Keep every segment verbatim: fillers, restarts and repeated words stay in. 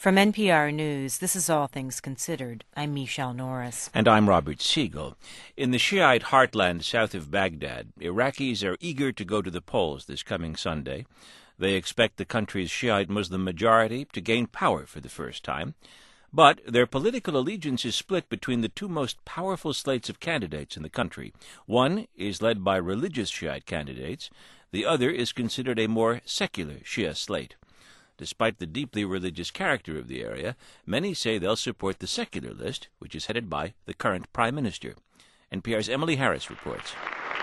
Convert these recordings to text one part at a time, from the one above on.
From N P R News, this is All Things Considered. I'm Michelle Norris. And I'm Robert Siegel. In the Shiite heartland south of Baghdad, Iraqis are eager to go to the polls this coming Sunday. They expect the country's Shiite Muslim majority to gain power for the first time. But their political allegiance is split between the two most powerful slates of candidates in the country. One is led by religious Shiite candidates. The other is considered a more secular Shia slate. Despite the deeply religious character of the area, many say they'll support the secular list, which is headed by the current prime minister. N P R's Emily Harris reports.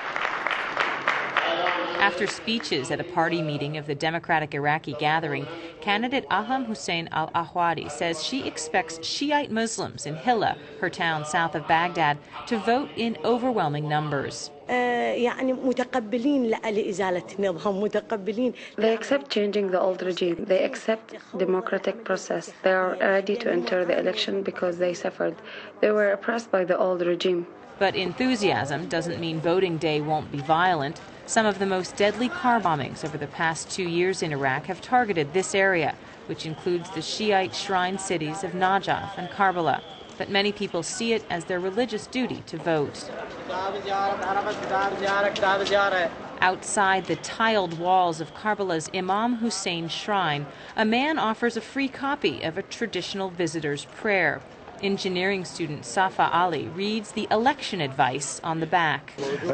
After speeches at a party meeting of the Democratic Iraqi Gathering, candidate Ahlam Hussein al-Ahwadi says she expects Shiite Muslims in Hilla, her town south of Baghdad, to vote in overwhelming numbers. They accept changing the old regime. They accept democratic process. They are ready to enter the election because they suffered. They were oppressed by the old regime. But enthusiasm doesn't mean voting day won't be violent. Some of the most deadly car bombings over the past two years in Iraq have targeted this area, which includes the Shiite shrine cities of Najaf and Karbala. But many people see it as their religious duty to vote. Outside the tiled walls of Karbala's Imam Hussein shrine, a man offers a free copy of a traditional visitor's prayer. Engineering student Safa Ali reads the election advice on the back. The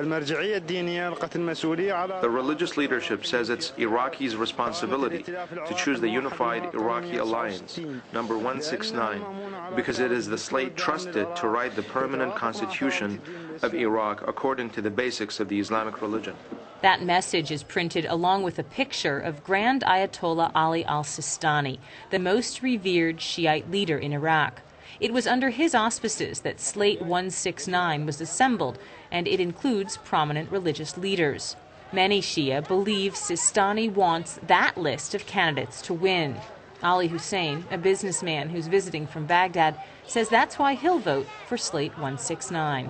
religious leadership says it's Iraqis' responsibility to choose the unified Iraqi alliance, number one sixty-nine, because it is the slate trusted to write the permanent constitution of Iraq according to the basics of the Islamic religion. That message is printed along with a picture of Grand Ayatollah Ali al-Sistani, the most revered Shiite leader in Iraq. It was under his auspices that Slate one sixty-nine was assembled, and it includes prominent religious leaders. Many Shia believe Sistani wants that list of candidates to win. Ali Hussein, a businessman who's visiting from Baghdad, says that's why he'll vote for Slate one sixty-nine.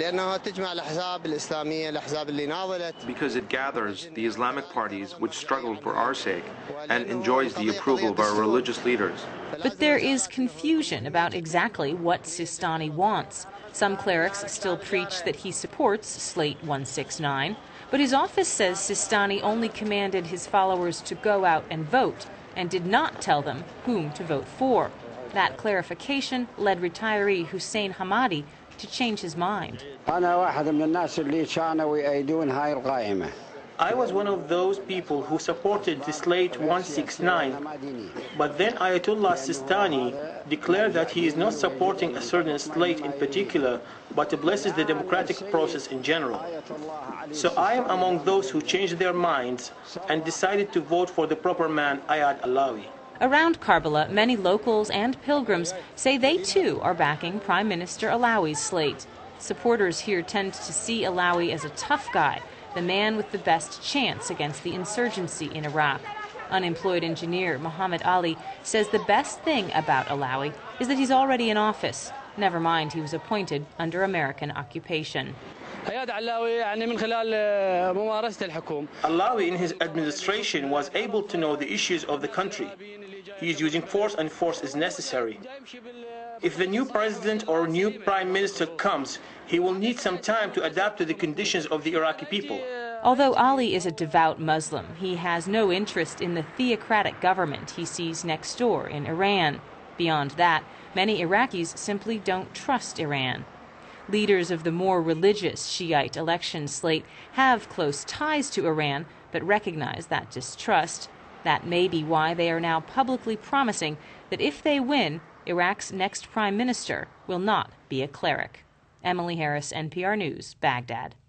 Because it gathers the Islamic parties which struggled for our sake and enjoys the approval of our religious leaders. But there is confusion about exactly what Sistani wants. Some clerics still preach that he supports Slate one sixty-nine, but his office says Sistani only commanded his followers to go out and vote and did not tell them whom to vote for. That clarification led retiree Hussein Hamadi to change his mind. I was one of those people who supported the Slate one sixty-nine, but then Ayatollah Sistani declared that he is not supporting a certain slate in particular, but blesses the democratic process in general. So I am among those who changed their minds and decided to vote for the proper man, Ayad Alawi. Around Karbala, many locals and pilgrims say they too are backing Prime Minister Alawi's slate. Supporters here tend to see Alawi as a tough guy, the man with the best chance against the insurgency in Iraq. Unemployed engineer Muhammad Ali says the best thing about Alawi is that he's already in office. Never mind he was appointed under American occupation. Alawi in his administration was able to know the issues of the country. He is using force, and force is necessary. If the new president or new prime minister comes, he will need some time to adapt to the conditions of the Iraqi people. Although Ali is a devout Muslim, he has no interest in the theocratic government he sees next door in Iran. Beyond that, many Iraqis simply don't trust Iran. Leaders of the more religious Shiite election slate have close ties to Iran, but recognize that distrust. That may be why they are now publicly promising that if they win, Iraq's next prime minister will not be a cleric. Emily Harris, N P R News, Baghdad.